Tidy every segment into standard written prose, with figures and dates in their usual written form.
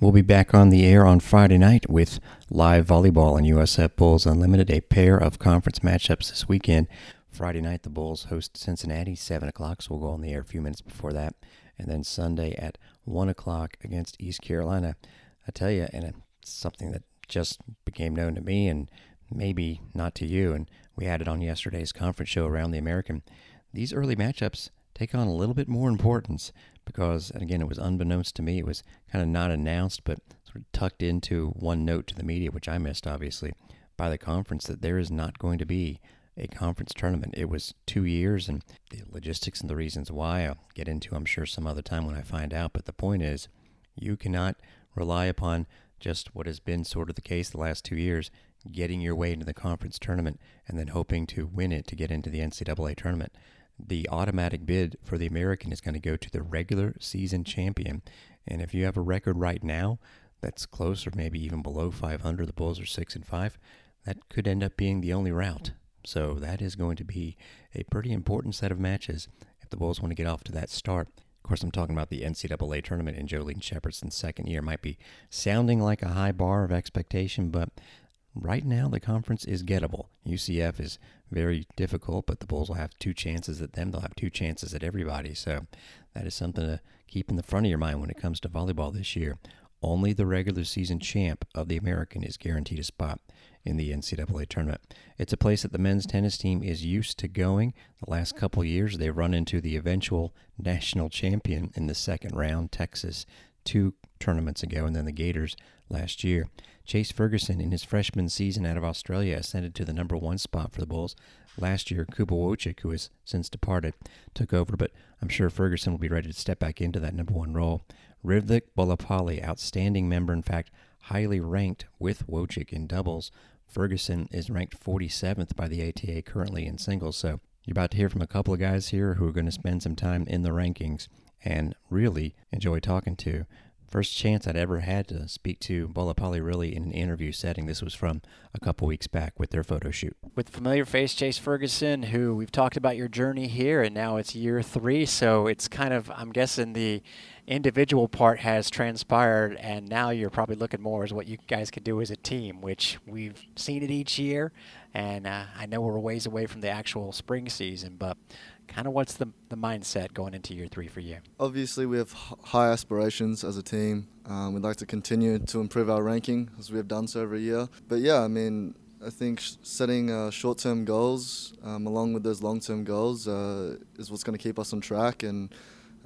We'll be back on the air on Friday night with live volleyball on USF Bulls Unlimited, a pair of conference matchups this weekend. Friday night, the Bulls host Cincinnati, 7 o'clock, so we'll go on the air a few minutes before that. And then Sunday at 1 o'clock against East Carolina. I tell you, and it's something that just became known to me and maybe not to you, and we had it on yesterday's conference show around the American. These early matchups take on a little bit more importance because, and again, it was unbeknownst to me. It was kind of not announced, but sort of tucked into one note to the media, which I missed, obviously, by the conference, that there is not going to be a conference tournament. It was 2 years, and the logistics and the reasons why I'll get into, I'm sure, some other time when I find out. But the point is, you cannot rely upon just what has been sort of the case the last 2 years, getting your way into the conference tournament and then hoping to win it to get into the NCAA tournament. The automatic bid for the American is going to go to the regular season champion. And if you have a record right now that's close or maybe even below 500, the Bulls are 6-5, that could end up being the only route. So that is going to be a pretty important set of matches if the Bulls want to get off to that start. Of course, I'm talking about the NCAA tournament in Jolene Shepherdson's second year. Might be sounding like a high bar of expectation, but right now the conference is gettable. UCF is very difficult, but the Bulls will have 2 chances at them. They'll have 2 chances at everybody. So that is something to keep in the front of your mind when it comes to volleyball this year. Only the regular season champ of the American is guaranteed a spot in the NCAA tournament. It's a place that the men's tennis team is used to going. The last couple years, they've run into the eventual national champion in the second round, Texas, 2 tournaments ago, and then the Gators last year. Chase Ferguson, in his freshman season out of Australia, ascended to the number 1 spot for the Bulls. Last year, Kuba Wojcik, who has since departed, took over, but I'm sure Ferguson will be ready to step back into that number 1 role. Rivlik Bolapalli, outstanding member, in fact, highly ranked with Wojcik in doubles. Ferguson is ranked 47th by the ATA currently in singles, so you're about to hear from a couple of guys here who are going to spend some time in the rankings and really enjoy talking to. First chance I'd ever had to speak to Bolapalli really in an interview setting. This was from a couple weeks back with their photo shoot. With familiar face Chase Ferguson, who we've talked about your journey here, and now it's year 3, so it's kind of, I'm guessing the individual part has transpired, and now you're probably looking more as what you guys could do as a team, which we've seen it each year, and I know we're a ways away from the actual spring season, but kind of what's the mindset going into year 3 for you? Obviously, we have high aspirations as a team. We'd like to continue to improve our ranking as we have done so every year. But yeah, I mean, I think setting short-term goals along with those long-term goals is what's going to keep us on track, and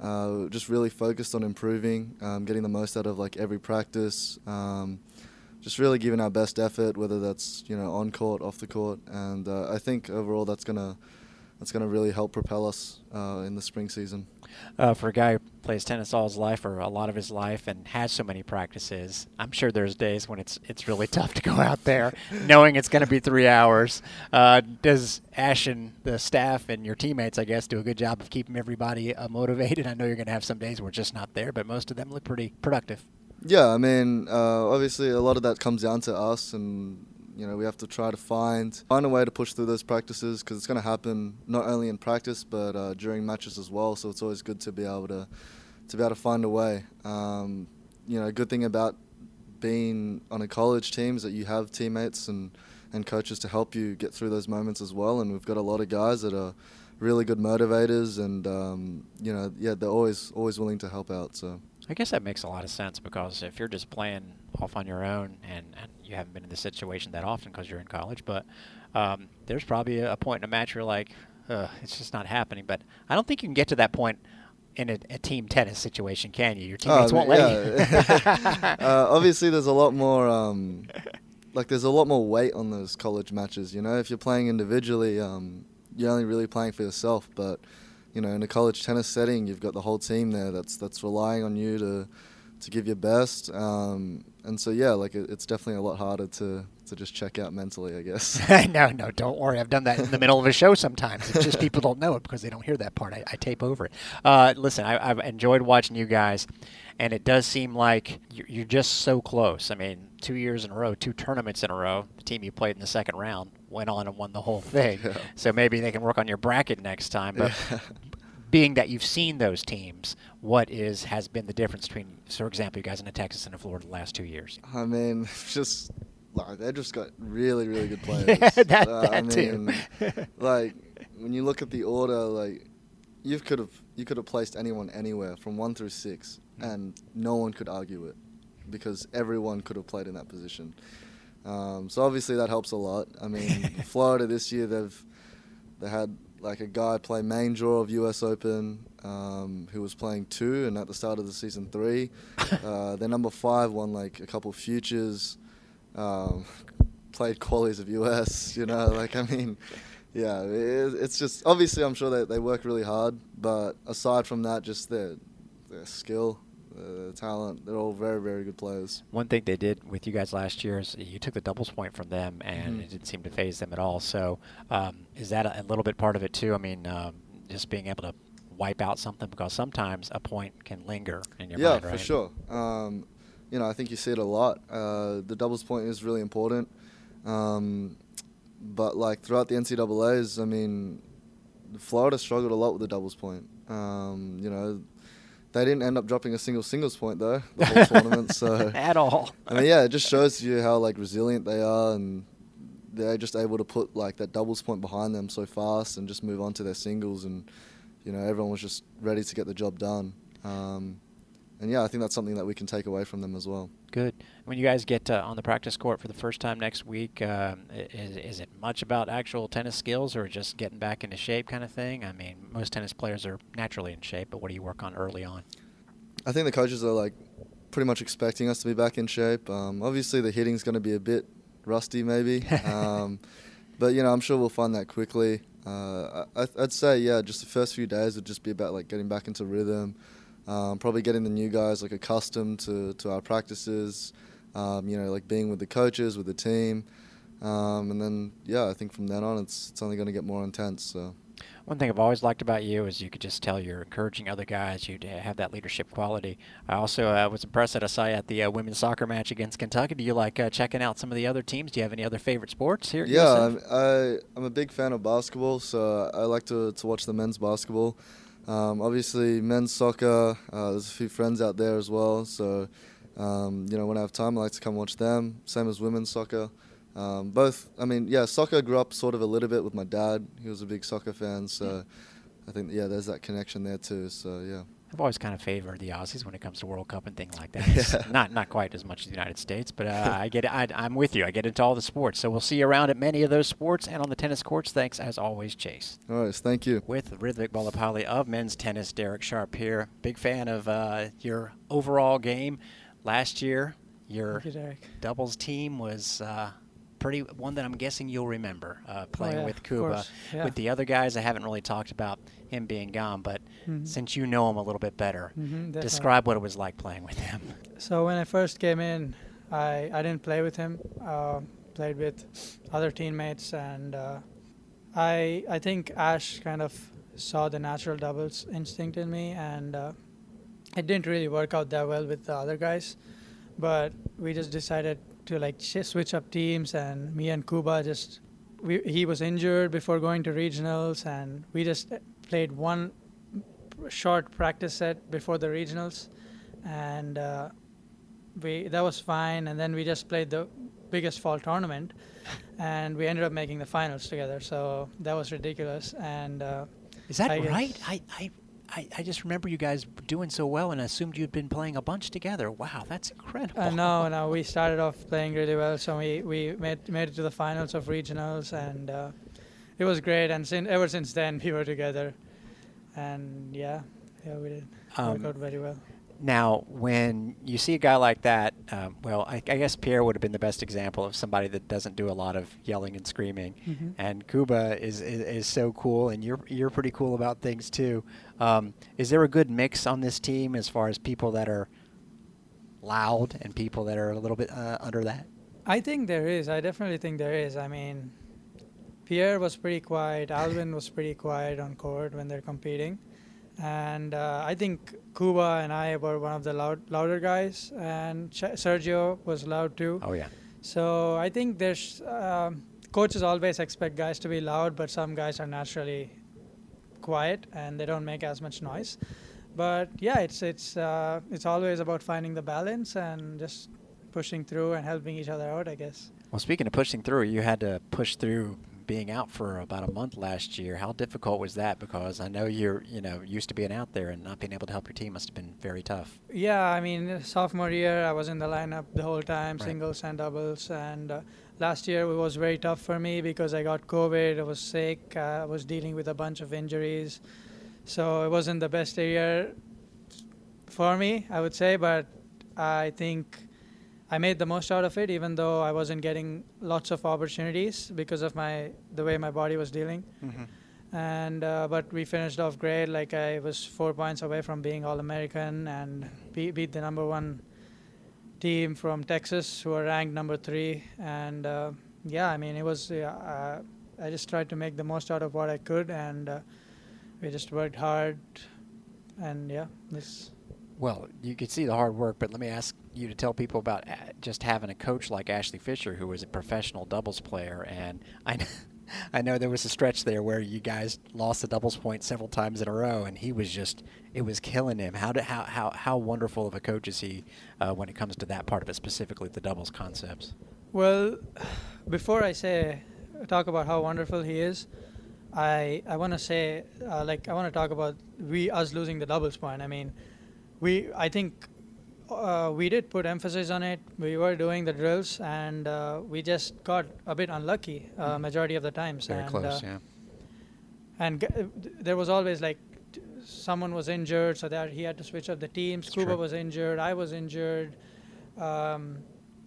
just really focused on improving, getting the most out of like every practice, just really giving our best effort, whether that's on court, off the court, and I think overall that's gonna really help propel us in the spring season. For a guy who plays tennis all his life, or a lot of his life, and has so many practices, I'm sure there's days when it's really tough to go out there knowing it's going to be 3 hours. Does Ash and the staff and your teammates, I guess, do a good job of keeping everybody motivated? I know you're going to have some days where it's just not there, but most of them look pretty productive. Yeah, I mean, obviously a lot of that comes down to us, and we have to try to find a way to push through those practices, because it's going to happen not only in practice but during matches as well. So it's always good to be able to find a way. A good thing about being on a college team is that you have teammates and coaches to help you get through those moments as well. And we've got a lot of guys that are really good motivators, and they're always willing to help out. So I guess that makes a lot of sense, because if you're just playing off on your own and you haven't been in this situation that often because you're in college, but there's probably a point in a match where you're like, it's just not happening. But I don't think you can get to that point in a team tennis situation, can you? Your teammates won't let you. Obviously, there's a lot more there's a lot more weight on those college matches. If you're playing individually, you're only really playing for yourself. But in a college tennis setting, you've got the whole team there that's relying on you to give your best. And so it's definitely a lot harder to just check out mentally, I guess. No, don't worry. I've done that in the middle of a show sometimes. It's just people don't know it because they don't hear that part. I tape over it. Listen, I've enjoyed watching you guys, and it does seem like you're just so close. I mean, 2 years in a row, 2 tournaments in a row, the team you played in the second round went on and won the whole thing. Yeah. So maybe they can work on your bracket next time. But being that you've seen those teams, what has been the difference between, for example, you guys in Texas and in Florida the last 2 years? I mean, just like they just got really, really good players. Yeah, that I too. mean, like when you look at the order, like you could have placed anyone anywhere from 1 through 6, and no one could argue it because everyone could have played in that position. So obviously that helps a lot. I mean, Florida this year they had like a guy play main draw of US Open who was playing 2, and at the start of the season 3, their number 5 won like a couple futures, played qualies of US. You know, like I mean, yeah, it's just obviously I'm sure they work really hard, but aside from that, just their skill. Talent, they're all very, very good players. One thing they did with you guys last year is you took the doubles point from them, and it didn't seem to phase them at all. So is that a little bit part of it too? I mean, just being able to wipe out something, because sometimes a point can linger in your mind, right? Yeah, for sure. You know, I think you see it a lot. The doubles point is really important. But like throughout the NCAAs, I mean, Florida struggled a lot with the doubles point. You know, they didn't end up dropping a singles point though, the whole tournament. So at all. I mean, yeah, it just shows you how like resilient they are, and they're just able to put like that doubles point behind them so fast and just move on to their singles, and you know, everyone was just ready to get the job done. And yeah, I think that's something that we can take away from them as well. Good. When you guys get on the practice court for the first time next week, is it much about actual tennis skills or just getting back into shape kind of thing? I mean, most tennis players are naturally in shape, but what do you work on early on? I think the coaches are like pretty much expecting us to be back in shape. Obviously, the hitting's going to be a bit rusty maybe, but you know, I'm sure we'll find that quickly. I'd say, yeah, just the first few days would just be about like getting back into rhythm. Probably getting the new guys like accustomed to our practices, you know, like being with the coaches, with the team, and then yeah, I think from then on it's only going to get more intense. So one thing I've always liked about you is you could just tell you're encouraging other guys. You have that leadership quality. I also was impressed that I saw you at the women's soccer match against Kentucky. Do you like checking out some of the other teams? Do you have any other favorite sports here? Yeah, I'm a big fan of basketball, so I like to watch the men's basketball. Obviously, men's soccer, there's a few friends out there as well, so you know, when I have time I like to come watch them. Same as women's soccer. Both, I mean, yeah, soccer I grew up sort of a little bit with my dad. He was a big soccer fan, so I think, yeah, there's that connection there too, so yeah. I've always kind of favored the Aussies when it comes to World Cup and things like that. It's not quite as much as the United States, but I get it. I'm with you. I get into all the sports. So we'll see you around at many of those sports and on the tennis courts. Thanks, as always, Chase. All right, thank you. With Hrithvik Ballapalli of men's tennis, Derek Sharp here. Big fan of your overall game. Last year, your doubles team was pretty one that I'm guessing you'll remember, playing with Kuba. Yeah. With the other guys, I haven't really talked about him being gone, but since you know him a little bit better, describe what it was like playing with him. So when I first came in, I didn't play with him, played with other teammates, and I think Ash kind of saw the natural doubles instinct in me, and it didn't really work out that well with the other guys, but we just decided to like switch up teams, and me and Kuba he was injured before going to regionals, and we just played one short practice set before the regionals, and that was fine. And then we just played the biggest fall tournament, and we ended up making the finals together. So that was ridiculous. And is that right? I just remember you guys doing so well, and I assumed you'd been playing a bunch together. Wow, that's incredible. No, we started off playing really well, so we made it to the finals of regionals, and it was great. And ever since then, we were together, and yeah, we did work out very well. Now, when you see a guy like that, well, I guess Pierre would have been the best example of somebody that doesn't do a lot of yelling and screaming. And Kuba is so cool, and you're pretty cool about things too. Is there a good mix on this team as far as people that are loud and people that are a little bit under that? I think there is. I definitely think there is. I mean, Pierre was pretty quiet. Alvin was pretty quiet on court when they're competing. And I think Kuba and I were one of the louder guys, and Sergio was loud too. Oh, yeah. So I think there's coaches always expect guys to be loud, but some guys are naturally quiet and they don't make as much noise. But yeah, it's always about finding the balance and just pushing through and helping each other out, I guess. Well, speaking of pushing through, you had to push through being out for about a month last year. How difficult was that? Because I know you're used to being out there, and not being able to help your team must have been very tough. Yeah, I mean, sophomore year, I was in the lineup the whole time, Right. singles and doubles. And last year it was very tough for me because I got COVID, I was sick, I was dealing with a bunch of injuries. So it wasn't the best year for me, I would say, but I think I made the most out of it, even though I wasn't getting lots of opportunities because of the way my body was dealing. Mm-hmm. And but we finished off great. Like I was 4 points away from being All-American and beat the number 1 team from Texas, who are ranked number 3. And yeah, I mean, it was. I just tried to make the most out of what I could, and we just worked hard. And yeah, this. Well, you could see the hard work, but let me ask you to tell people about just having a coach like Ashley Fisher, who was a professional doubles player. And I know there was a stretch there where you guys lost the doubles point several times in a row, and it was killing him. How wonderful of a coach is he when it comes to that part of it, specifically the doubles concepts? Well, before I talk about how wonderful he is, I want to say I want to talk about us losing the doubles point. I mean, I think we did put emphasis on it. We were doing the drills, and we just got a bit unlucky majority of the times. Very close, yeah. And there was always someone was injured, so that he had to switch up the team. Scuba was injured. I was injured. And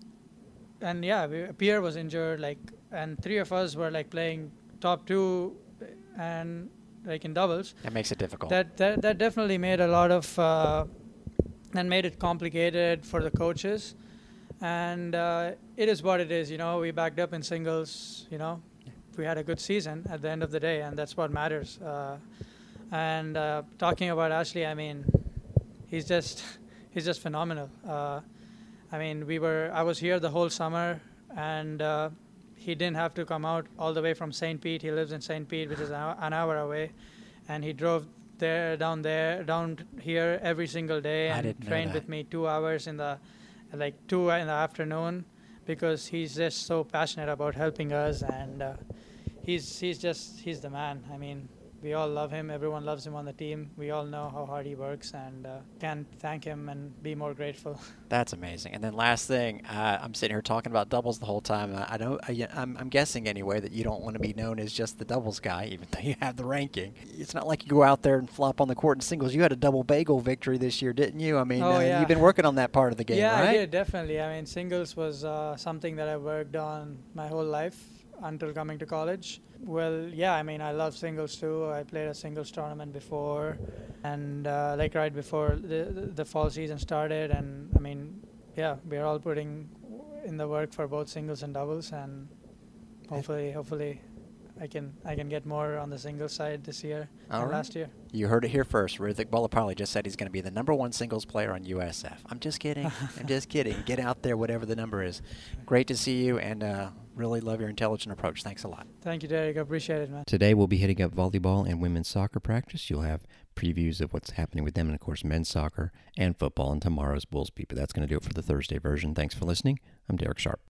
yeah, Pierre was injured. And 3 of us were playing top 2, and in doubles. That makes it difficult. That definitely made a lot of. And made it complicated for the coaches, and it is what it is. We backed up in singles. We had a good season at the end of the day, and that's what matters. And talking about Ashley, I mean, he's just phenomenal. I mean, I was here the whole summer, and he didn't have to come out all the way from St. Pete. He lives in St. Pete, which is an hour away, and he drove down here every single day and trained with me 2 hours in the 2 in the afternoon, because he's just so passionate about helping us, and he's the man. I mean, we all love him. Everyone loves him on the team. We all know how hard he works, and can't thank him and be more grateful. That's amazing. And then last thing, I'm sitting here talking about doubles the whole time. I'm guessing anyway that you don't want to be known as just the doubles guy, even though you have the ranking. It's not like you go out there and flop on the court in singles. You had a double bagel victory this year, didn't you? I mean, yeah. You've been working on that part of the game, yeah, right? I did, definitely. I mean, singles was something that I worked on my whole life until coming to college. Well, yeah, I mean, I love singles too. I played a singles tournament before, and right before the fall season started. And I mean, yeah, we're all putting in the work for both singles and doubles, and hopefully I can get more on the singles side this year than last year. You heard it here first. Hrithik Ballapalli just said he's going to be the number 1 singles player on USF. I'm just kidding. I'm just kidding. Get out there, whatever the number is. Great to see you, and really love your intelligent approach. Thanks a lot. Thank you, Derek. I appreciate it, man. Today we'll be hitting up volleyball and women's soccer practice. You'll have previews of what's happening with them, and of course men's soccer and football in tomorrow's Bulls Beat. But that's going to do it for the Thursday version. Thanks for listening. I'm Derek Sharp.